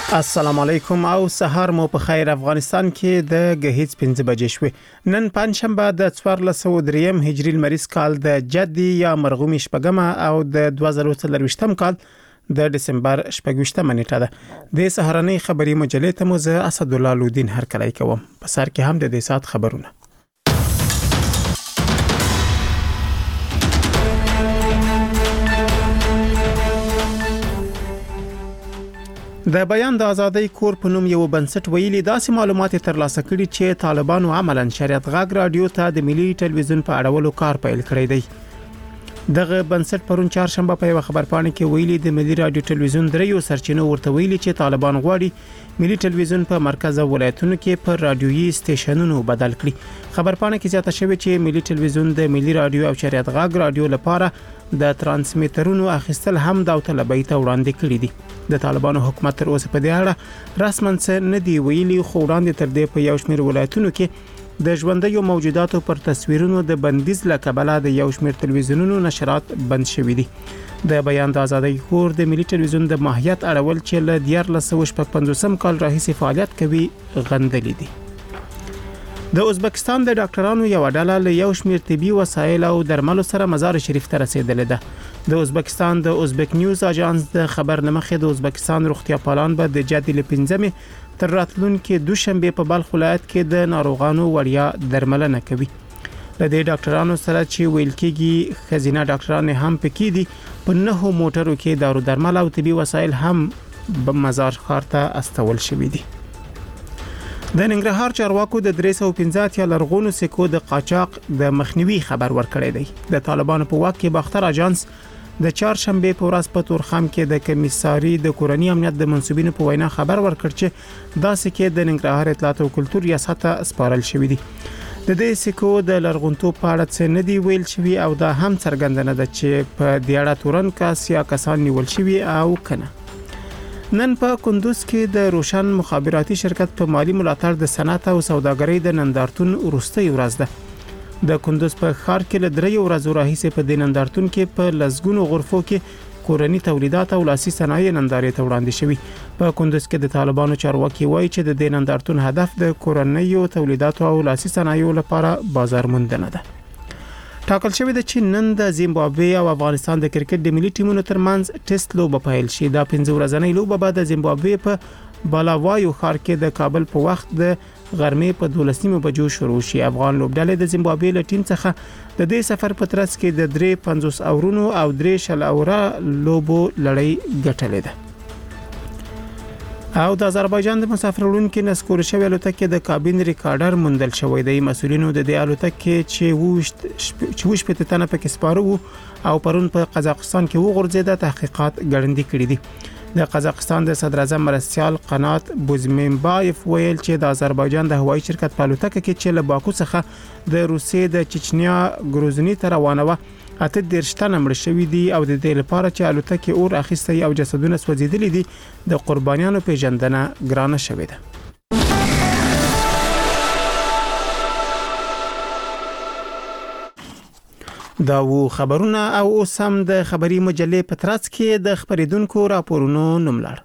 السلام علیکم او سهار مو په خیر. افغانستان کې د غهیز 5 بجې شوې. نن پنځشنبه د 1403 هجری لمریز کال د جدي یا مرغومي شپږم او د 2023 کال د دسمبر 28 نیټه ده. د سهارنۍ خبري مجلې ته مو زه اسد الله لودین هرکلی کوم. په سر کې هم د دې سات خبرونه. د بیان د ازادۍ کور په نوم یو بنسټ ویلي داسې معلومات ترلاسه کړي چې طالبانو عملاً شریعت غاګ رادیو ته د ملي ټلویزیون په اړولو کار پیل کړی دی. دغه بنسټ پرون چهارشنبه په یو خبرپاڼه کې ویلي د ملي رادیو ټلویزیون دریو سرچینو ورته ویلي چې طالبان غواړي ملي ټلویزیون په مرکز او ولایتونو کې پر رادیويي سټیشنونو بدل کړي. خبرپاڼه کې زیاته شوې چې ملي ټلویزیون د ملي رادیو او شریعت غاګ رادیو لپاره د ترانسمیټرونو اخیستل هم داوطلبۍ ته وړاندې کړي دي. د طالبانو حکومت تر اوسه په دې اړه رسماً څه نه دی ویلي، خو وړاندې تر دې په یو شمېر ولایتونو کې د ژوندیو موجوداتو پر تصویرونو د بندیز لکبله د یو شمېر تلویزیونونو نشرات بند شوي دي. د بیان د ازادۍ کور د ملي ټلویزیون د ماهیت اړول چې له 1455 کال راهیسې فعالیت کوي غندلي دي. د ازبکستان د ډاکټرانو یو ډله له یو شمېر طبي وسایل او درملو سره مزار شریف ته رسیدلې ده. د ازبکستان د ازبک نیوز اژانس د خبر لمخې د ازبکستان روغتیا پالان به د جدي ل 15 تر راتلونکو دوشنبه په بلخ ولایت کې د ناروغانو وړیا درملنه کوي. د دې ډاکټرانو سره چې ویل کېږي خزینه ډاکټران هم پکې دي، په 9 موټرو کې دارو درمل او طبي وسایل هم په مزار ښار ته استول شوي دي. د ننګرهار چارواکو د 315 لرغونو سکو د قاچاق د مخنیوي خبر ورکړی دی. د طالبانو په واک کې باختر اژانس د چهارشنبه په ورځ په تورخم کې د کمیساري د کورنۍ امنیت د منسوبینو په وینا خبر ورکړ چې دا سکه د ننګرهار اطلاعات او کلتور ریاست ته سپارل شوې دي. د دې سکو د لرغونتوب په اړه څه نه دی ویل شوی او دا هم څرګندنه ده چې په دې اړه تورن کاسیا کسان نیول شوی او کنه. نن په کندوز کې د روشن مخابراتي شرکت په مالی ملاتړ د صنعت او سوداګرۍ د نندارتون وروستۍ ورځ ده. د کندوز په ښار کې له 3 ورځو راهیسې په دې نندارتون کې په لزګونو غرفو کې کورني تولیدات او لاسي صنایع نندارې ته وړاندې شوي. په کندوز کې د طالبانو چارواکي وایي چې د دې نندارتون هدف د کورنیو تولیداتو او لاسي صنایعو لپاره بازار موندنه ده. ټاکل شوی د چې نن د زیمبابوې او افغانستان د کرکټ د ملي ټیمونو ترمنځ ټیسټ لوبه پیل شي. دا 15 ورځنۍ لوبه به د زیمبابوې په بالاوایو ښار کې د کابل په وخت د غرمې په 12 بجو شروع شي. افغان لوبډلې د زیمبابوې له ټیم څخه د دې سفر په ترڅ کې د 350 اورونو او 3 شل اوره لوبو لړۍ ګټلې ده. او د آذربایجان د مسافرونکو نسکور شوی الوتکه د کابین ریکارډر موندل شوی دی. مسؤلینو د دې الوتکه چې وښ په تنه پکې سپارو او پرون په قزاقستان کې وغورځیده تحقیقات ګړندې کړي دي. د قزاقستان د صدر اعظم مرستيال قنات بوزمنبايف ویل چې د آذربایجان د هوایي شرکت په الوتکه کې چې له باکو څخه د روسیې د چچنیا ګروزنی ته روانه و 18 تنه مړ شوي دي او د دې لپاره چې الوتکه اور اخیسته او جسدونه سوځیدلي دي د قربانیانو پیژندنه ګرانه شوې ده. دا و خبرونه او اوس هم د خبري مجلې په ترڅ کې د خبرېدونکو راپورونو نوملړ.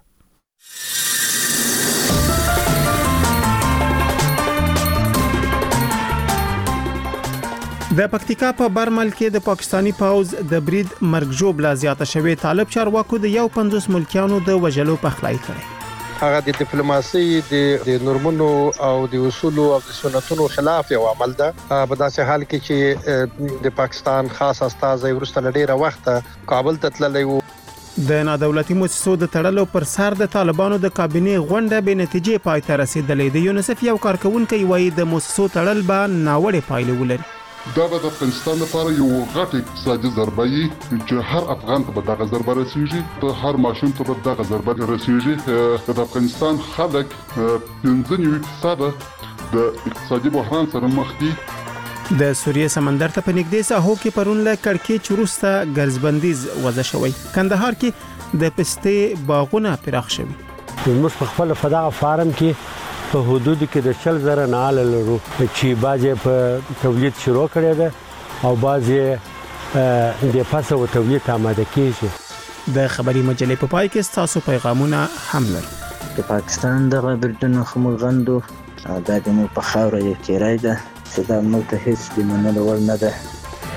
د پکتیکا په برمل کې د پاکستانی پوز د برید مرګ ژوبله زیاته شوې. طالب چارواکو د 50 ملکیانو د وژلو پخلای کړی. هغه د ډیپلوماسي د نورمونو او د اصولو او د سنتونو خلاف یو عمل ده. په داسې حال کې چې د پاکستان خاص استازي ورسته لډیره وخت کابل ته تللی وو. د نادولتي مؤسسو د تړلو پر سر د طالبانو د کابینې غونډه به نتیجې پای ته رسیدلې. د یونیسف یو کارکونکو وایي د مؤسسو تړل به ناوړه پایلې ولري. دا به د افغانستان لپاره یو غټ اقتصادي ضربه وي چې هر افغان ته به دغه ضربه رسیږي، ته هر ماشوم ته به دغه ضربه رسیږي. د افغانستان خلک 15% د اقتصادي بحران سره مخ دي. د سوریه سمندر ته په نږدې ساحو کې پرون له کړکېچ وروسته ګرځبندیز وضع شوی. کندهار کې د پستې باغونه پراخ شوي. موږ په خپل فضا فارم کې په حدود کې د 40,000 نه لرو چې بعضې په تولید شروع کړی ده او بعضې د پاسه و تولید آماده کیږي. د خبري مجلې په پای کې تاسو پیغامونه هم لرو. د پاکستان دغه بریدونو خو موږ غندو او دا د موږ په خاوره یو تیری ده چې دا موږ ته هېڅ د منلو وړ نه ده.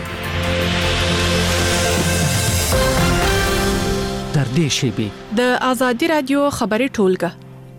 در دې شیبې د آزادي رادیو خبري ټولګه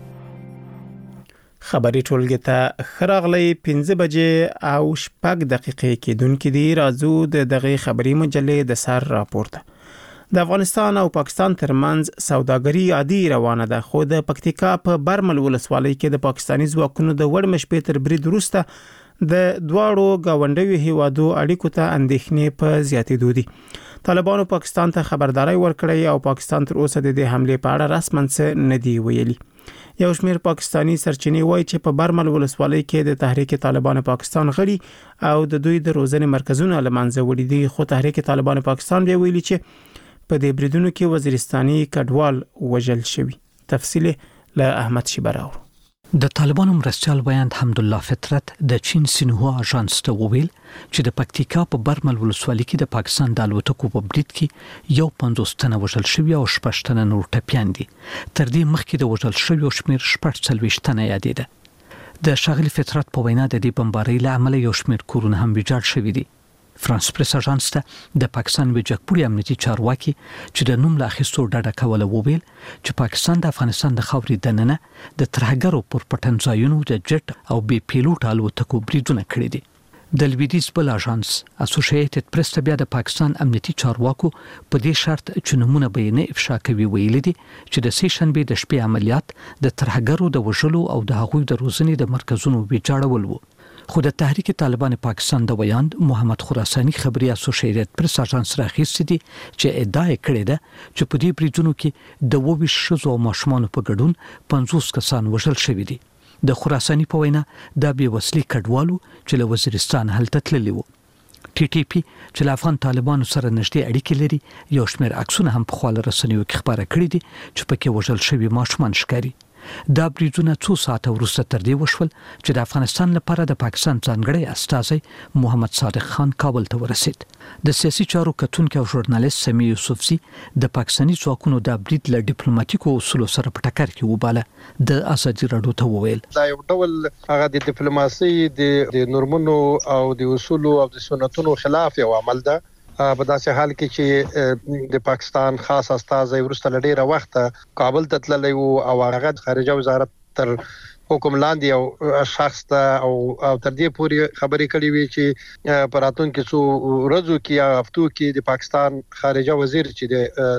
ته خراغلی 15 بجې او 6 دقیقې کېدونکې دی. راځو د دغه خبري مجلې د سر راپورته. د افغانستان او پاکستان ترمنځ سوداګري عادي روانه ده، خو د پکتیکا په برمل ولسوالۍ کې د پاکستاني ځواکونو د وړ مشپې تر برید وروسته د دواړو گاونډیو هیوادو اړیکو ته اندېښنې په زیاتېدو دي. طالبانو پاکستان ته خبرداري ورکړې او پاکستان تر اوسه د دې حمله په اړه رسماً څه نه دی ویلي. یو شمېر پاکستانی سرچینې وایي چې په برمل ولسوالۍ کې د تحریک طالبان پاکستان غړي او د دوی د روزنې مرکزونه لمنځه وړي دي، خو تحریک طالبان پاکستان بیا ویلي چې په دې بریدونو کې وزیرستاني کډوال وژل شوی. تفصیل له احمد شیبراو. د طالبانو مرستیال بیان حمدالله فطرت د چین سینهوا اژانس ته وویل چې د پکتیکا په برمل ولسوالۍ کې د پاکستان د الوتکو په برید کې یو 50 تنه وژل شوی او 6 تنه نور ټپيان دي. تر دې مخکې د وژل شوی شمیر 40 تنه یادېده. د شاغلي فطرت په وینا د دې بمبارۍ له امله یو شمیر کورونه هم ویجاړ شوي دي. فرانس پریس اژانس ته د پاکستان ویجاړپوړي امنیتي چارواکي چې د نوم له اخیستو ډډه کوله وویل چې پاکستان د افغانستان د خاورې دننه د ترهګرو پر پټن ځایونو د جټ او بي پیلوټ الوتکو بریدونه کړي دي. د لویدیځ بل اژانس اسوسییټډ پریس ته بیا د پاکستان امنیتي چارواکو په دې شرط چې نمونه به نه افشا کوي ویل دي چې د سیشنبه د شپې عملیات د ترهګرو د وژلو او د هغوی د روزنې د مرکزونو ویجاړول وو. خو د تحریک طالبان پاکستان د ویاند محمد خراسانی خبري اسوسییټډ پریس اژانس راخیستي دي چې ادعا کړې ده چې په دې بریدونو کې د 22 شذو او ماشومان په ګډون 50 کسان وژل شوي دي. د خراسانی په وینا د بي وسلې کډوالو چې له وزیرستان هلته تللي وو. ټي ټي پی چې له افغان طالبانو سره نږدې اړیکې لري یو شمېر عکسونه هم په خپل رسنیو کې خبره کړې دي چې پکې وژل شوي ماشومان ښکاري. دا بریدونه 2 ساعته وروسته تر دې وشول چې د افغانستان لپاره د پاکستان ځانګړی استازی محمد صادق خان کابل ته ورسید. د سیاسي چارو کتونکو او ژورنالیست سمی یوسفزي د پاکستاني ځواکونو د برید له ډیپلوماټیکو اصولو سره په ټکر کې وباله. د آزادي رادیو ته وویل دا یو ډول هغه د ډیپلوماسي د نورمونو او د اصولو او د سنتونو خلاف یو عمل ده. په داسې حال کې چې د پاکستان خاص استازی ورسته لډیره وخت کابل ته تللی او هغه خارجه وزارت تر حکم لاندې او شخص ته او تر دې پورې خبرې کړې وي چې پراتون کې څو ورځو کې یا هفتو کې د پاکستان خارجه وزیر چې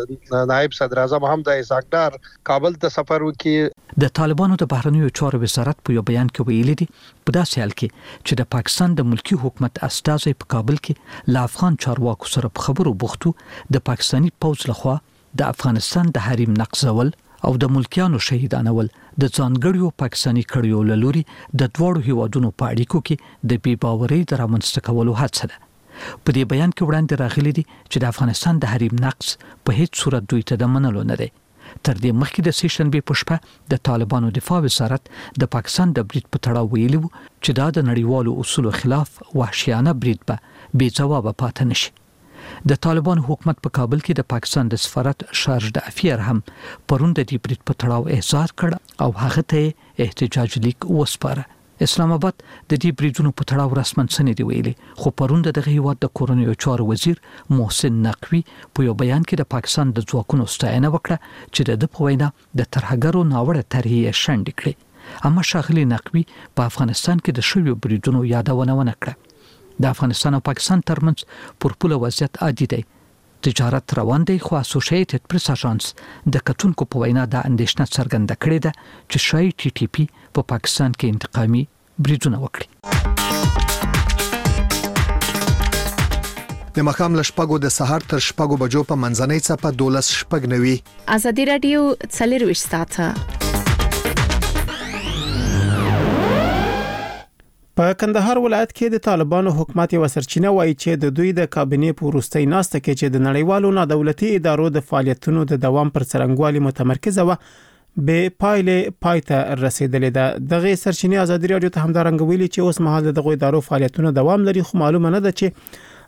د نائب صدر اعظم حمزه اسحاق کابل ته سفر وکړي. د طالبانو د بهرنیو چارو وزارت په یو بیان کې ویلي دي په داسې حال کې چې د پاکستان د ملکی حکومت استازی په کابل کې له افغان چارواکو سره په خبرو بوختو د پاکستاني پوځ لخوا د افغانستان د حریم نقضول او د ملکیانو شهیدانول د ځانګړیو پاکستاني کړیو لوري د دوړو هیوادونو په اړیکو کې د بي باورۍ د رامنځته کولو هڅه ده. په دې بیان کې وړاندې راغلي دي چې د افغانستان د حریم نقض په هیڅ صورت دوی ته د منلو نه دی. تر دې مخکې د سیشنبه په شپه د طالبانو دفاع وزارت د پاکستان د برید په تړاو ویلي چې دا د نړیوالو اصولو خلاف وحشیانه برید به بې ځوابه پاتې نشي. د طالبان حکومت په کابل کې د پاکستان د سفارت شارج د افیر هم پرون د دې برید په تړاو احضار کړ او هغه ته احتجاج لیک وسپاره. اسلام آباد د دې بریدونو په تړاو رسماً څه نه دی ویلي، خو پرون دغه هیواد د کورنیو چارو وزیر محسن نقوی په یو بیان کې د پاکستان د ځواکونو ستاینه وکړه چې د په وینا د ترهګرو ناوړه طرحې شنډ کړې. اما شاغلي نقوی په افغانستان کې د شویو بریدونو یادونه ونه کړه. د افغانستان او پاکستان ترمنځ پر پوله وضعیت عادي دی، تجارت روان دی، خو اسوسییټډ پریس اژانس د کتونکو په وینا د اندېښنه څرګنده کړې ده چې شاید ټي ټي پی په پاکستان کې انتقامي بریدونه وکړي. د مخام لشپګو د سحر تر شپګو بجو په منځنۍ څپه 12 شپګ نوي. آزادي رادیو 24 ساعته. په کندهار ولایت کې د طالبانو حکومت یو سرچینه وایي چې د دوی د کابینې په وروستۍ ناسته کې چې د نړیوالو نادولتي ادارو د فعالیتونو د دوام پر څرنګوالي متمرکزه و به پایله پایته رسیدلې ده. دغه سرچینه آزادي رادیو ته همدارنګ ویلي چې اوس مهال دغه ادارو فعالیتونه دوام لري، خو معلومه نه ده چې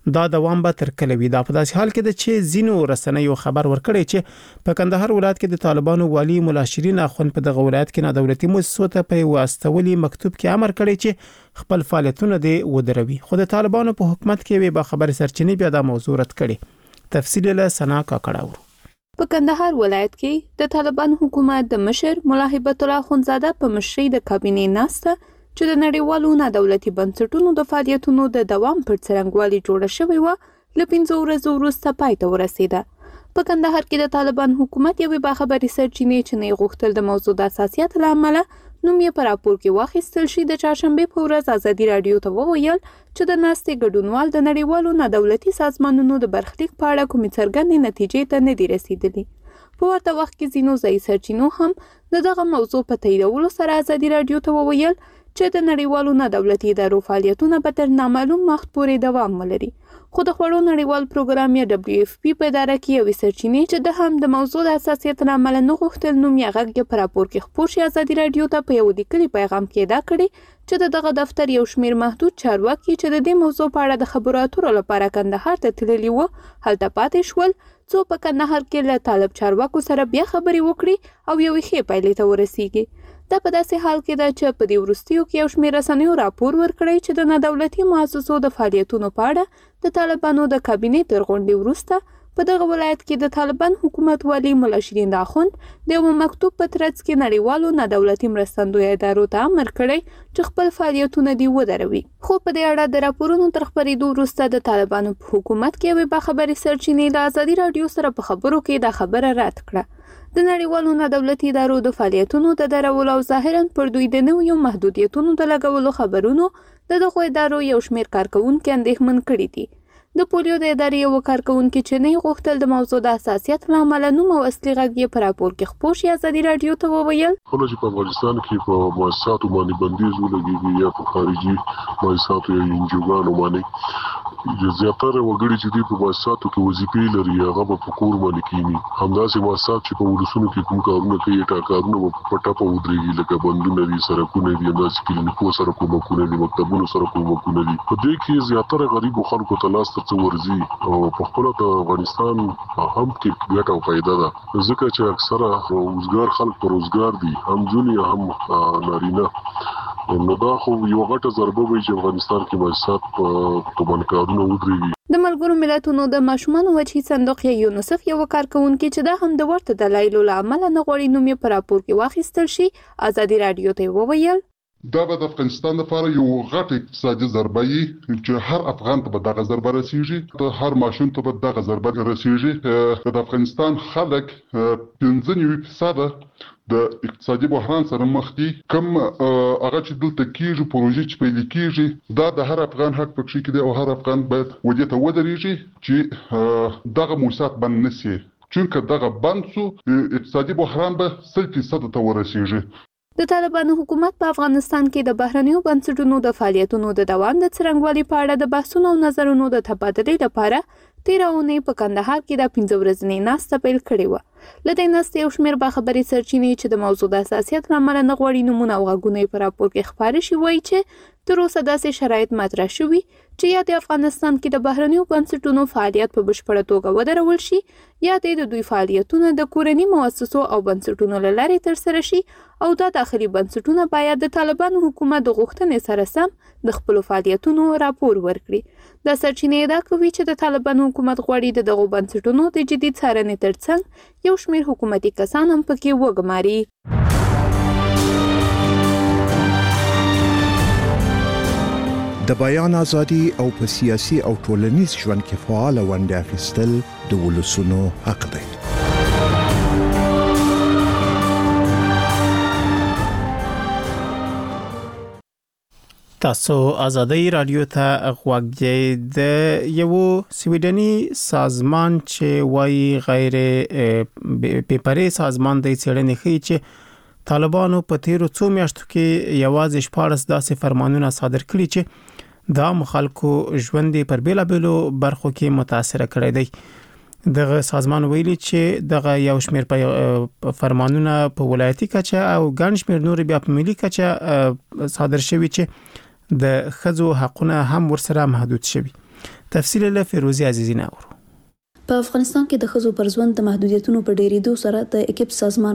دا دوام به تر کله وي. دا په داسې حال کې ده چې زینو رسنیو خبر ورکړی چې په کندهار ولایت کې د طالبانو والی مولا شیرین اخوند په دغه ولایت کې نادولتي مؤسسو ته په واستولي مکتوب کې امر کړی چې خپل فعالیتونه دې ودروي. خو د طالبانو په حکومت کې وي به خبر سرچینې بیا د موضوع رد کړي. تفصیل له سنا کاکړاو. په کندهار ولایت کې د طالبان حکومت د مشر مولا هیبت الله اخوندزاده په مشرۍ د کابینې ناسته چې د نړیوالو نادولتي بنسټونو د فعالیتونو د دوام پر څرنګوالي جوړه شوې و له 5 ورځو وروسته پای ته ورسیده. په کندهار کې د طالبان حکومت یوې باخبري سرچینې چې نه غوښتل د موضوع د اساسیت لامل نوم یې پر راپور کې واخیستل شي د چهارشنبه په ورځ ازادي رادیو ته وویل چې د ناستې ګډونوال د نړیوالو نادولتي سازمانونو د برخلیک په اړه کومې څرګندې نتیجې ته نه دي رسیدلي. په ورته وخت کې ځینو ځایي سرچینو هم دغه موضوع په تاییدولو سره ازادي رادیو ته وویل چې د نړیوالو نادولتي ادارو فعالیتونه به تر نامعلوم وخت پورې دوام ولري. خو د خوړو نړیوال پروګرام یا WFP په اداره کې یوې سرچینې چې د هم د موضوع د حساسیت لامل نه غوښتل نوم یې غږ په راپور کې خپور شي ازادي رادیو ته په یو لیکلي پیغام کې ادعا کړې چې دغه دفتر یو شمیر محدود چارواکي چې د دې موضوع په اړه د خبرو اترو لپاره کندهار ته تللي وو هلته پاتې شول څو په کندهار کې له طالب چارواکو سره بیا خبرې وکړي او یو ښه پایلې ته ورسیږي. دا په داسې حال کې ده چې په دې وروستیو کې یو شمېر رسنیو راپور ورکړی چې د نادولتي مؤسسو د فعالیتونو په اړه د طالبانو د کابینې تر غونډې وروسته په دغه ولایت کې د طالبان حکومت والی مولا شیرین اخوند د یو مکتوب په ترڅ کې نړیوالو نادولتي مرستندوی ادارو ته امر کړی چې خپل فعالیتونه دې ودروي. خو په دې اړه د راپورونو تر خپرېدو وروسته د طالبانو په حکومت کې یوې باخبري سرچینې د ازادي رادیو سره په خبرو کې دا خبره رد کړه. د نړیوالو نادولتي ادارو د فعالیتونو د درولو او ظاهرا پر دوی د نویو محدودیتونو د لګولو خبرونو د دغو ادارو یو شمېر کارکونکي اندېښمن کړي دي. د پولیو د ادارې یو کارکونکي چې نه غوښتل د موضوع د حساسیت له امله نوم او اصلي غږ یې په راپور کې خپور شي ازادي رادیو ته وویل کله چې په افغانستان کې په مؤسساتو باندې بندیز ولګېږي یا په خارجي مؤسساتو یا انجوګانو باندې زیاتره وګړي چې دی په مؤسساتو کې وظیفې لري هغه په کور باندې کینی. همداسې مؤسسات چې په ولسونو کې کوم کارونه کوي ټاکارونه په ټاپه ودرېږي لکه بندونه دي سرکونه دي همداسې کلینیکو سره کومکونه دي مکتبونو سره کومکونه دي. په دې کې زیاتره غریبو خلکو ته لاس ته ورځي او په خپل د افغانستان هم کې ګټه او فائدہ ده ځکه چې اکثره روزګار خلک پر روزګار دي هم ځونی هم نارینه. نو دا خو یو غټه ضربه وي چې افغانستان کې مؤسسات په باندې ودرېږي. د ملګرو ملتونو د ماشومانو وجهي صندوق یا یونیسف یو کارکونکي چې دا هم د ورته دلایلو له امله نه غواړي نوم یې په راپور کې واخیستل شي ازادي رادیو ته وویل دا به د افغانستان لپاره یو غټ اقتصادي ضربه وي چې هر افغان ته به دغه ضربه رسیږي هر ماشوم ته به دغه ضربه رسیږي. د افغانستان خلک 95% د اقتصادي بحران سره مخ دي. کم هغه چې دلته کېږي پروژې چې پیل کېږي دا د هر افغان حق پکې کې دی او هر افغان باید ودې ته ودرېږي چې دغه موسسات بند نشي چونکه دغه بند سو اقتصادي بحران به 100% ته ورسیږي. د طالبانو حکومت په افغانستان کې د بهرنیو بنسټونو د فعالیتونو د دوام د څرنګوالي په اړه د بحثونو او نظرونو د تبادلې لپاره 13 اونۍ په کندهار کې د 15 ورځې ناسته پیل کړې و. له دې ناستې یو شمېر باخبري سرچینې چې د موضوع د حساسیت له امله نه غواړي نومونه او غږونه په راپور کې خپاره شي وایي چې تر اوسه داسې شرایط مطرح شوي چې یا د افغانستان کې د بهرنیو بنسټونو فعالیت په بشپړه توګه ودرول شي یا د دوی فعالیتونه د کورني مؤسسو او بنسټونو له لارې ترسره شي او دا داخلي بنسټونه باید د طالبانو حکومت د غوښتنې سره سم د خپل فعالیتونو راپور ورکړي. دا سرچینې ادعا کوي چې د طالبانو حکومت غواړي د دغو بنسټونو د جدي څارنې ترڅنګ یو شمېر حکومتي کسان هم پکې وګماري. د بیان ازادي او په سیاسي او ټولنیز ژوند کې فعال ونډه اخیستل د ولسونو حق دی. تاسو ازادي رادیو ته غوږی د یو سویډني سازمان چې وایي غیر پیپري سازمان د څېړنې ښیي چې طالبانو په تیرو څو میاشتو کې یوازې 14 داسې فرمانونه صادر کړي چې دا مخالکو ژوند پر بیلابېلو برخو کې متاثر کړی دی. دغه سازمان ویلي چې دغه یو شمېر فرمانونه په ولایتي کچه او ګڼ شمېر نور بیا په ملي کچه صادر شوي چې د ښځو حقونه هم ورسره محدود شوي. تفصیل له فیروزی عزیزی ناور. په افغانستان کې د ښځو پر ژوند د محدودیتونو په ډیریدو سره د اکیپ سازمان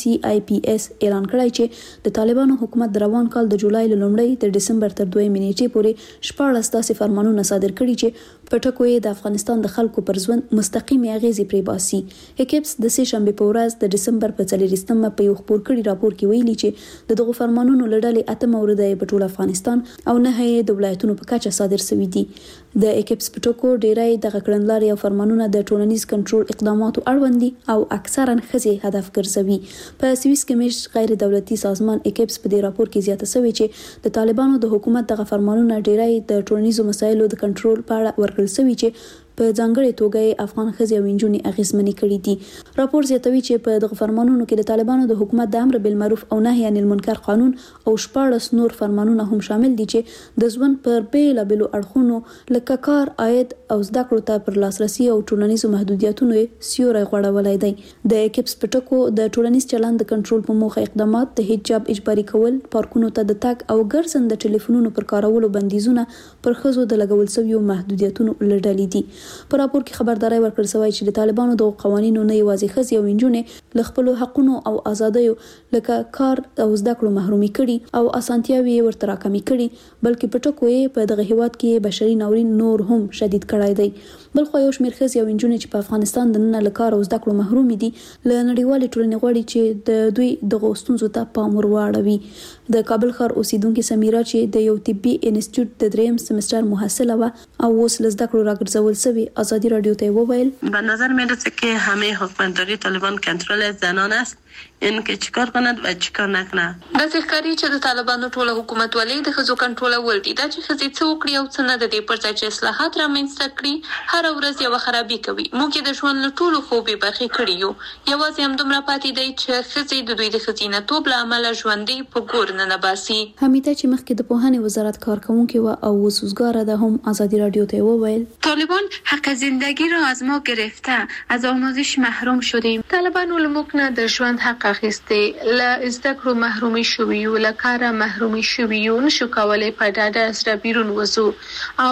ICIPS اعلان کړی چې د طالبانو حکومت د روان کال د جولای له لومړۍ تر دسمبر تر 2 نیټې پورې 14 داسې فرمانونه صادر کړي چې په ټکو یې د افغانستان د خلکو پر ژوند مستقیم اغیزې پرې باسي. اکیپس د سه شنبه په ورځ د دسمبر په 4مه په یو خبر کړي راپور کې ویلي چې دغه فرمانونو لړلې 8 مورده په ټول افغانستان او نه یې د ولایتونو په کچه صادر شوي دي. د اکیپس په ټکو ډیری د کړنلارې او فرمانونه د ټولنیز کنټرول اقداماتو اړوند دي او اکثرا ښځې هدف ګرځوي. په سویس کې مش غیر دولتي سازمان اکیپس په دې راپور کې زیاته شوی چې د طالبانو د حکومت د فرمانونو ډیری د ټولنیزو مسایلو د کنټرول په اړه ورکړل شوی چې په ځانګړي توګه افغان ښځې او نجونې اغیزمنې کړې دي. راپور زیاتوي چې په دغه فرمانونو کې د طالبانو د حکومت د امر بالمعروف او نهي عن المنکر قانون او 14 نور فرمانونه هم شامل دي چې د ژوند پر بیلابلو اړخونو لکه کار، عاید او زده کړو ته پر لاسرسي او ټولنیزو محدودیتونو سیوری غوړولای دی. د اکیپس په ټکو د ټولنیز چلند د کنټرول په موخه اقدامات د حجاب اجباري کول، پارکونو ته د تګ او ګرځند د ټلیفونونو پر کارولو بندیزونه پر ښځو د لګول شویو محدودیتونو لړلې دي. په راپور کې خبرداري ورکړل شوی چې د طالبانو د قوانینو نه یوازې ښځې او نجونې له خپل حقونو او آزادیو لکه کار او زده کړو محرومي کړي او اسانتیاوي ورته راکمي کړي، بلکې په ټکو یې په دغه هیواد کې بشري ناورین نور هم شدید کړای دی. بل خو یو شمېر ښځې او نجونې چې په افغانستان د نن له کار او زده کړو محروم دي له نړیوالې ټولنې غواړي چې د دوی د غوښتنو ته پام ورواړوي. د کابل ښار اوسیدونکو سمیرا چې د یو طبي انسټیټیوټ د 3م سمستر محصله و او اوس له زده کړو راګرځول شوی آزادی رادیو ته وویل به نظر میاد که همه حکومتداری طالبان کنترل زنان است، این که چیکار کند و چیکار نکنه. د ښکاری چې د طالبانو ټول حکومت ولې د ښځو کنټرول ول دي دا چې ښځې څه وکړي او څه نه د دې پر ځای چې اصلاحات رامنځته کړي هر ورځ یو خرابي کوي. موږ د ژوند له ټولو خوبې برخې کړي یو، یوازې همدومره پاتې دی چې ښځې د دوی د ښځینه‌توب له امله ژوندۍ په ګور نه باسي. حمیده چې مخکې د پوهنې وزارت کارکونکې و او وسوسګاره ده هم آزادی رادیو ته وویل طالبان حق زندگی را از ما گرفته، از آموزش محروم شدیم. طالبانو له موږ نه د ژوند حق اخیسته، له زده کړو محرومي شویو، له کاره محرومي شویو، نشو کولای په ډاډه سره بیرون وځو او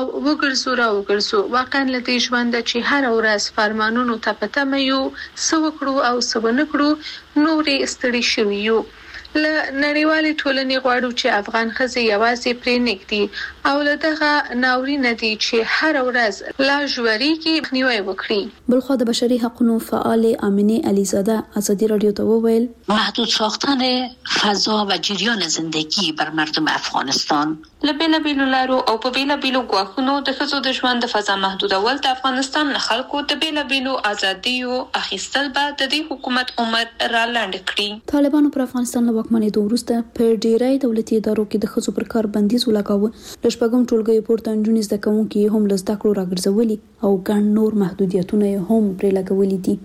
وګرځو. واقعا له دې ژوند چې هر ورځ فرمانونو ته پته مې یو څه وکړو او څه ونه کړو نورې ستړي شویو. له نړیوالې ټولنې غواړو چې افغان ښځې یوازې پرې نږدي او له دغه ناورین دي چې هر ورځ لا ژوریږي مخنیوی وکړي. بلخو د بشري حقوقو فعال آمینه علیزاده آزادی رادیو ته وویل محدود ساختن فضا و جریان زندگی بر مردم افغانستان له بیلابیلو لارو او په بیلابیلو ګواښونو د ښځو د ژوند د فضا محدودول د افغانستان له خلکو د بیلابیلو ازادیو اخیستل به د دې حکومت عمر را لاندې کړي. طالبانو پر افغانستان له واکمنېدو وروسته په ډیری دولتي ادارو کې د ښځو پر کار بندیز ولګاوه. له شپږم ټولګي پورته نجونې زده کوونکي هم له زده کړو راګرځولي او ګڼ نور محدودیتونه هم پرې لګولي دي.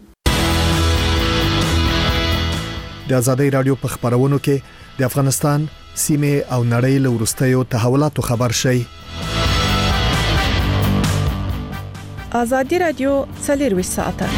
د آزادۍ رادیو په خبرونو کې د افغانستان سیمه او نړۍ له وروستیو تحولاتو خبر شي. آزادۍ رادیو 24 ساعته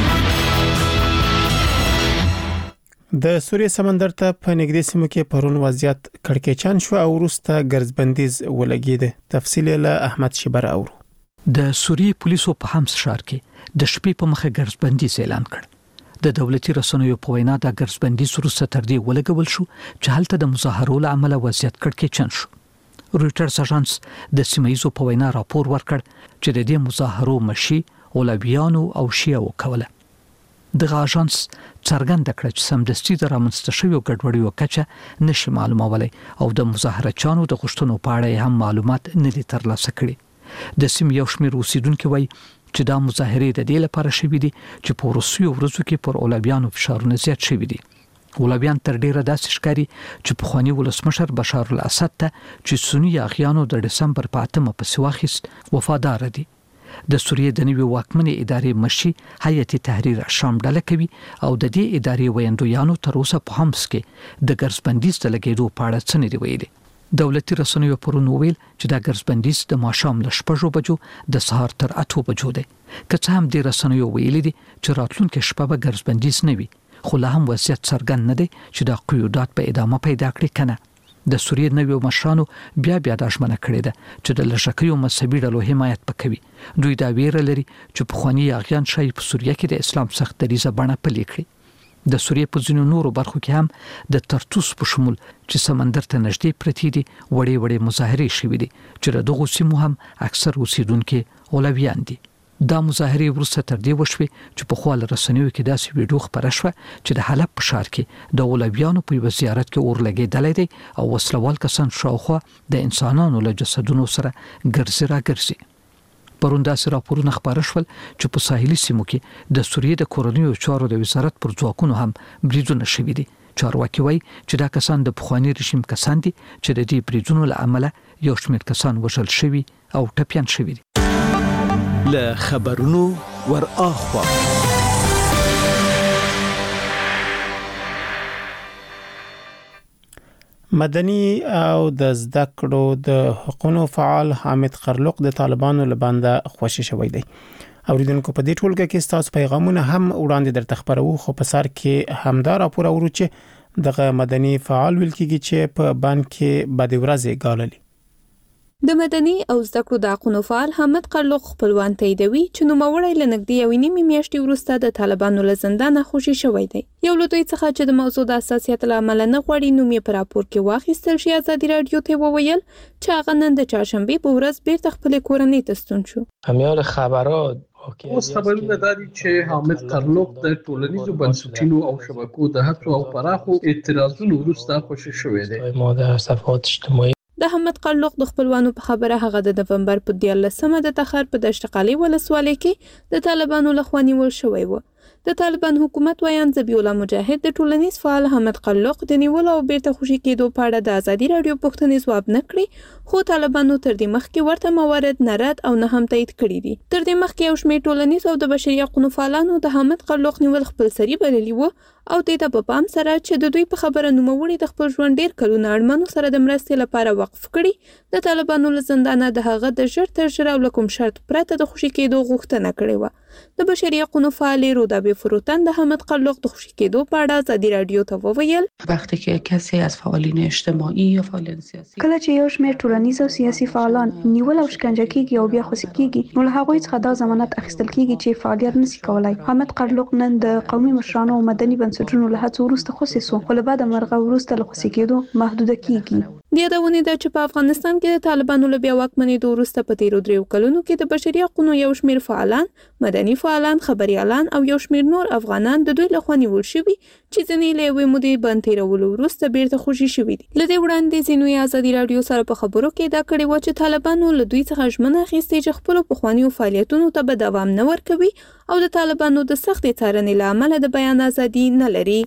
د سوریې سمندر ته په نږدې سیمو کې پرون وضعیت کړکېچن شو او وروسته ګرځبندیز ولګید. تفصیل له احمد شبر اورو. د سوریې پولیسو په حمص ښار کې د شپې په مخه ګرځبندیز اعلان کړ. د دولتي رسنیو په وینا د ګرځبندیز وروسته تر دې ولګول شو چې هلته د مظاهرو له امله وضعیت کړکېچن شو. رويټرز اژانس د سیمایزو په وینا راپور ورکړ چې د دې مظاهرو مشي اولویانو او شیعو کوله. د اژانس څرګنده کړ چې سمدستي د رامنځته شویو ګډوډیو کچه نشي معلومولای او د مظاهرچانو د غوښتنو په اړه هم معلومات نه دي ترلاسه کړي. د سیم یو شمېر اوسیدونکو وایي چې دا مظاهرې د دې لپاره شوې دي چې په روسیو ورځو کې پر اولویانو فشارونه زیات شوي دي. اولویان تر ډیره داسې ښکاري چې په خواني ولسمشر بشار الاسد ته چې سنی اغیانو د دسمبر په 8مه پسې واخیست وفادار دي. د سوریې د نوي واکمنې ادارې مشي هیئت تحریر شام ډله کوي او د دې ادارې ویندویانو تر اوسه په حمص کې د ګرځبندیز د لګیدو په اړه څه نه دی ویلي. دولتي رسنیو پرون ویل چې دا ګرځبندیز د ماښام له 6 بجو د سهار تر 8 بجو دی. که څه هم د رسنیو ویلي دي چې راتلونکي شپه به ګرځبندیز نه وي، خو لا هم وضعیت څرګند نه دی چې دا قیودات په ادامه پیدا کړي کنه. د سوریې نویو مشرانو بیا د ژمنه کړې ده چې د لږکیو مذهبي ډلو حمایت وکوي. دوی دا ویره لري چې پخوانی اغیان شای په سوریه کې د اسلام سخت دریزه بڼه پلي کړي. د سوریې په ځینو نورو برخو کې هم د ترتوس په شمول چې سمندر ته نږدې پرتی دي وړې مظاهرې شوې دي چې دغه سیمو هم اکثر اوسیدونکو اولویان دي. دا مظاهرې ورسته تر دې وشوي چې په خپل رسنیو کې داسې ویډیو خبره شوه چې د حلب په ښار کې د اولویانو په یو زیارت کې اور لګېدلې دي او وسلوال کسان شاوخوا د انسانانو له جسدونو سره ګرځي. پرون داسې راپورونه خبره شول چې په ساحلي سیمو کې د سوریې د کورنیو چارو د وزارت پر ځواکونو هم بریدونه شوي دي. چارواکي وایي چې دا کسان د پخوانی رژیم کسان دي چې د دې بریدونو له امله یو شمېر کسان وژل شوي او ټپيان شوي دي. له خبرونو ور اخوا مدني او د زده کړو د حقوقو فعال حامد قرلق د طالبانو لبانده خوشی شوی دی. اوریدونکو په دې ټولګه کې تاسو پیغامونه هم وړاندې درته خبرو، خو په سر کې همدار راپور اورو چې دغه مدني فعال ویل کېږي چې په بان کې بد ورځې ګاللي. د مدني او زده کړو د حقوقو فعال حامد قرلق خپلوان تاییدوي چې نوموړی لنګدي یو نیمه میاشتې وروسته د طالبانو له زندانه خوشی شوی دی. یو له دوی څخه چې د موضوع د اساسیت لامل نه غوړي نوم یې پر راپور کې واخیستل شي ازادي رادیو ته وویل چې هغه نن د چهارشنبه په ورځ بیرته خپل کورنۍ ته ستون شو. همیال خبرات اوس خبرونه دادي چې حامد قرلق د ټولنیزو بنسټونو او شبکو د هڅو او پراخو اعتراضونو وروسته خوشی شوی دی. ماده صفحات اجتماعي د حامد قرلق د خپلوانو په خبره هغه د نومبر په 14مه د تخار په دشتقالي ولسوالۍ کې د طالبانو لخوا نیول شوی و. د طالبان حکومت وایان ذبیح الله مجاهد د ټولنیز فعال حامد قرلق د نیول او بیرته خوشی کېدو په اړه د ازادي رادیو پوښتنې ځواب نه کړی، خو طالبانو تر دې مخکې ورته موارد نه رد او نه هم تایید کړی دي. تر دې مخکې یو شمېر ټولنیز او د بشري حقوقو فعالانو د حامد قرلق نیول خپل سری بللی و او د په پام سره چې د دوی په خبره نوموړي د خپل ژوند ډیر کلونه اړمنو سره د مرستې لپاره وقف کړي. د طالبانو له زندانه د هغه د ژر تر ژره او کوم شرط پرته د خوشی کېدو غوښتنه کړې و. د بشري حقوقو فعال رودابه فروتن د حامد قرلق د خوشی کېدو په اړه ازادي رادیو ته وویل وقتی که کسی از فعالین اجتماعی یا فعالین سیاسی کله چې یو شمېر ټولنیز او سیاسي فعالان نیول او شکنجه کیږي او بیا خوشی کیږي نو له هغوی څخه دا ضمانت اخیستل کیږي چې فعالیت نشي کولای. حامد قرلق نن د قومي مشرانو او مدني بنسټونو له هڅو وروسته خوشی سو، خو له بعد مرغه وروسته له خوشی کېدو محدود کیږي. د یادونې ده چې په افغانستان کې د طالبانو له بیا واکمنېدو وروسته په تیرو 3 کلونو کې د بشري حقوقو یو شمېر فعالان، مدني فعالان، خبريالان او یو شمېر نور افغانان د دوی لخوا نیول شوي چې ځینې له یوې مودې بند تیرولو وروسته بیرته خوشي شوي دي. له دې وړاندې ځینو ازادي رادیو سره په خبرو کې دا کړې و چې طالبانو له دوی څخه ژمنه اخیستې چې خپل پخوانیو فعالیتونو ته به دوام نه ورکوي او د طالبانو د سختې څارنې له امله د بیان ازادي نه لري.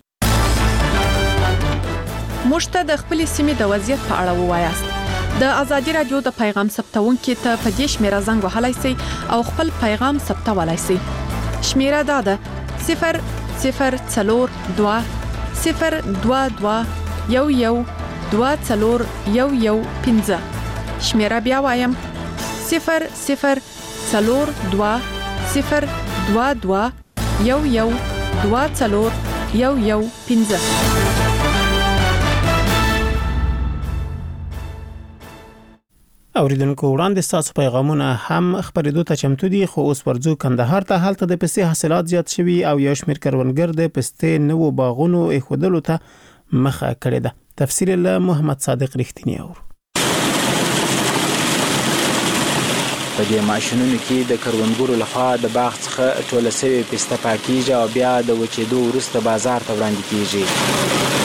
مشته د خپل سیمې د وضعیت په اړه ووایاست. د ازادي رادیو د پیغام ثبتونکو ته په دې شمیره زنګ وهلای شئ او خپل پیغام ثبتولای شئ. شمیره دا ده 002 022 11 24 شمیره بیا وایم 002 022 11 24 اوریدونکو وړاندې تاسو پیغامونه هم خبرېدو ته چمتو دي، خو اوس ورځو کندهار ته حالت د پستې حاصلات زیات شوي او یو شمېر کروندګر د پستې نوو باغونو ایښودلو ته مخه کړې ده. تفسیر له محمد صادق رښتینی اور. په دې ماشینونو کې د کروندګرو لخوا د باغ څخه ټوله شوی پسته پاکیږي او بیا د وچېدو وروسته بازار ته وړاندې کیږي.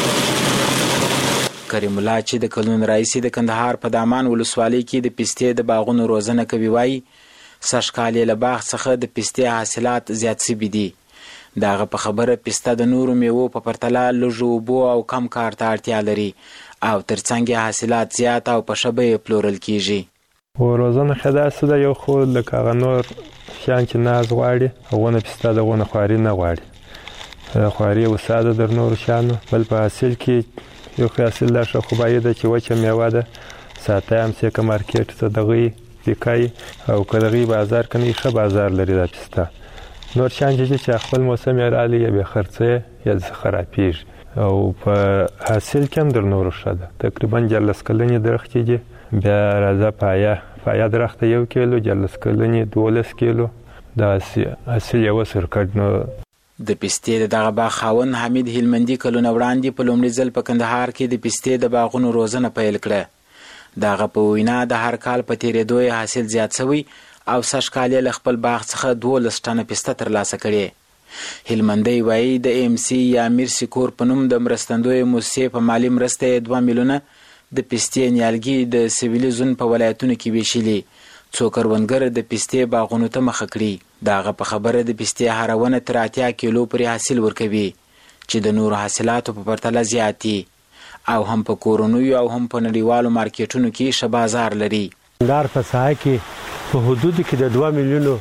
کریم الله چې د کلون رئیس د کندهار په دامان ولسوالۍ کې د پستې د باغونو روزنه کوي وایي سږکال له باغ څخه د پستې حاصلات زیات شوي دي. دغه په خبره پسته د نورو میوو په پرتله لږ اوبو او کم کار ته اړتیا لري او ترڅنګ حاصلات زیات او په شبه یې پلورل کیږي. روزنه خدا سده یو خو لکه هغه نور شیان چې ناز غواړي هغونه پسته دغونه خواري نه غواړي، خواري وساده در نورو شیانو. بل په حاصل کې یو حاصل دا ښه خو باید چې وچه میوه ده ساته هم چې که مارکیټ ته دغوی بیکایي او که دغوی بازار کنی ښه بازار لري دا پسته. نور شیان چې خپل موسم یې راغلی یا بې خرڅه یا خرابېږي او په حاصل کې هم در نور شته تقریبا 40 کلنې درخت دی بیا راځه پایا درخت 1 کیلو 40 کلنې 12 کیلو دا حاصل یو سرکټ نو د پستې دغه باغ خاوند حمید هلمندي کلونه وړاندې په لومړي ځل په کندهار کې د پستې د باغونو روزنه پیل کړه. دغه په وینا د هر کال په تیرېدو یې حاصل زیات شوی او سږ کال یې له خپل باغ څخه 12 ټنه پسته ترلاسه کړې. هلمندي وایي د MC یا امیر سکور په نوم د مرستندوی موسسې په مالی مرسته 2 میلیونه د پستې نیالګي د سویلي زون په ولایتونو کې ویشلي څو کروندګر د پستې باغونو ته مخه کړي. دغه په خبره د پستې هرونه تر 80 کیلو پورې حاصل ورکوي چې د نورو حاصلاتو په پرتله زیات دي او هم په کورونو او هم په نړیوالو مارکیټونو کې ښه بازار لري. کندهار په ساحه کې په حدود کې د 2 میلیونو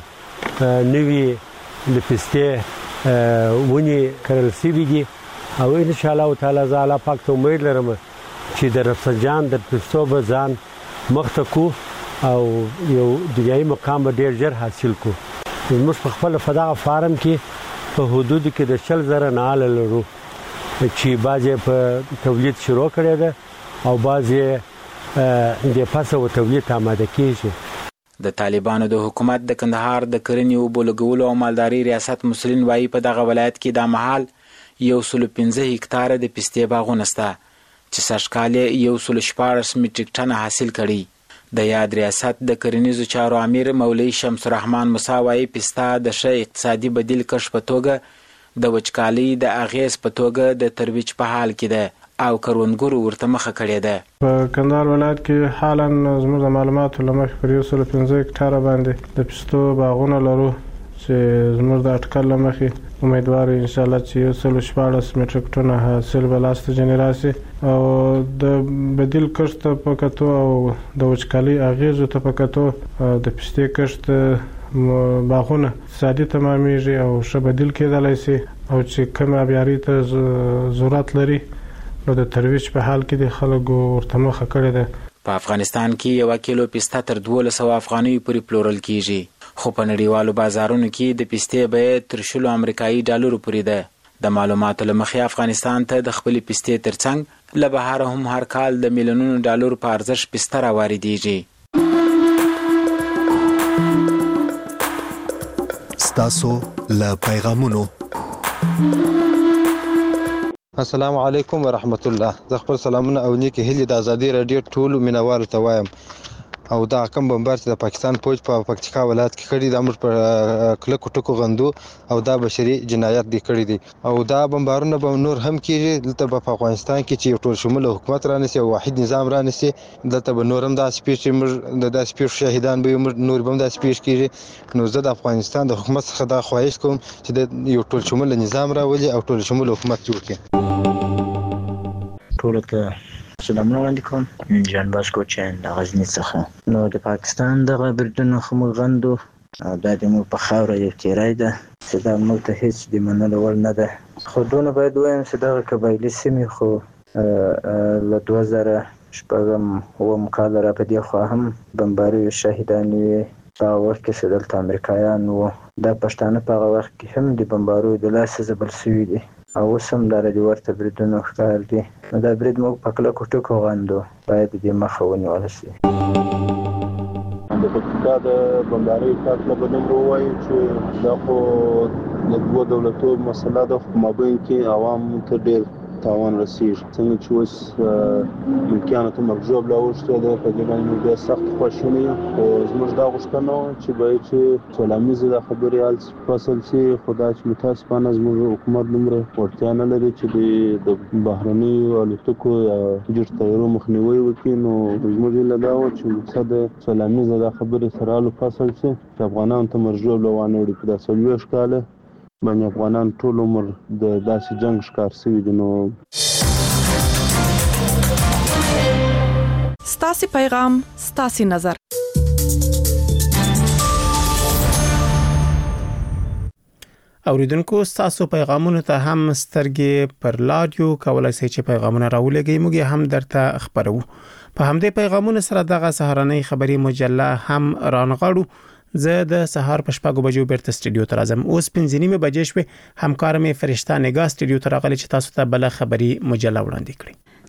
نوي د پستې ونې کرل شوي دي او ان شاء الله تعالی زه الله پاک ته امید لرم چې د رفسنجان د پستو به ځان مخته کو او یو دنیایي مقام به ډېر ژر حاصل کو. موږ په خپل فدغه فارم کې په حدود کې د 40,000 نعال لرو چې بعضې په تولید شروع کړی ده او بعضې د پسه و تولید آماده کېږي. د طالبانو د حکومت د کندهار د کرنې اوبو لګولو او مالدارۍ ریاست مسولین وایي په دغه ولایت کې دا مهال 115 هکتاره د پستې باغونه شته چې سږ کال یې 114 میټریک ټنه حاصل کړي. د یاد ریاست د کرنیزو چارو امیر مولوي شمس الرحمن موسی وایي پسته د ښه اقتصادي بدیل کښ په توګه د وچکالۍ د اغیز په توګه د ترویج په حال کې ده او کروندګرو ورته مخه کړې ده. په کندهار ولایت کې حالا زموږ د معلوماتو له مخې پر 115 هکتاره باندې د پستو باغونه لرو چې زموږ د اټکل له مخې امیدوار ان شاء الله چې 114 میټریک ټنه حاصل به لاسته ځینې راسي او د بدیل کښت په کتو او د وچکالۍ اغیزو ته په کتو د پستې کښت باغونه اقتصادي تمامېږي او ښه بدیل کېدلی شي او چې کم آبیاري ته ضرورت لري نو د ترویج په حال کې د خلکو ورته مخه کړې ده. په افغانستان کې 1 کیلو پسته تر 1200 افغانیو پورې پلورل کیږي خو په نړیوالو بازارونو کې د پستې بیه تر 10 امریکایي ډالرو پورې ده. د معلوماتو له مخې افغانستان ته د خپلې پستې ترڅنګ له بهره هم هر کال د میلیونونو ډالرو په ارزښت پسته راواردېږي. ستاسو له پیغامونو. السلام علیکم ورحمت الله. زه خپل سلامونه او نیکې هیلې د ازادي رادیو ټولو مینوالو ته وایم او دا کم بمبار چې د پاکستان فوج په پکتیکا ولایت کې کړی د امر پر کلکو ټکو غندو او دا بشري جنایت دی کړی دي او دا بمبارونه به نور هم کیږي. دلته په افغانستان کې چې ټول شمول حکومت رانیسي او واحد نظام رانیسي دلته به نور هم د سپیش د سپیش شهیدان به نور به د سپیش کیږي. نو زه د افغانستان د حکومت څخه دا خواهش کوم چې د یو ټول شمول نظام راولي او ټول شمول حکومت جوړ کړي. ټول ته سلامونه وړاندې کوم جان باسکو چین د غزني څخه. نو د پاکستان دغه بریدونو خو موږ غندو او دا د موږ په خاوره یو تیری ده چې دا موږ ته هیڅ د منلو وړ نه ده. خو دونه باید ووایم چې دغه قبایلي سیمې خو له 2006 کال را په دې خوا هم بمباري شهیدان وي. په هغه وخت کې چې دلته امریکایان وو دا پښتانه په هغه وخت کې هم د بمبارو د لاسه ځبل شوي دي او اوس هم دا د ورته بریدونو ښکار دي. نو دا برید موږ په کلکو ټکو غندو باید د دې مخه ونیول شي. د پکتیکا د بمبارۍ په اړه به نوم ووایو چې دا خو د دوه دولتو مسله ده په مابین کې عوام ته ډېر تاوان رسیږي. څنګه چې اوس ملکیانو ته مرګ ژوبله اوښتې ده په دې باندې موږ ډېر سخت خواشیني یو خو زموږ دا غوښتنه وه چې باید چې سولامیزې دا خبرې حل فصل شي خو دا چې متاسفانه زموږ حکومت دومره وړتیا نه لري چې د بهرنیو الوتکو یا جټ طیارو مخنیوی وکړي. نو زموږ هیله دا وه چې مقصد سولامیزې دا خبرې سره حل فصل شي چې افغانانو ته مرګ ژوبله وانه وړي. په دا 40 کاله باندې افغانان ټول عمر د داسې جنگ ښکار شوي دي. نو ستاسو پیغام ستاسو نظر. اوریدونکو ستاسو پیغامونو ته هم سترګې پر رادیو کولای شئ چې پیغامونه راولېږئ موږ هم درته خبرو. په همدې پیغامونو سره دغه سهارنۍ خبری مجله هم رانغاړو. زه د سهار په 6 بجو بیرته سټډیو ته راځم. اوس 5:30 بجې شوې. همکار مې فرشته نگاه سټډیو ته راغلی چې تاسو ته بل خبري مجله وړاندې کړي.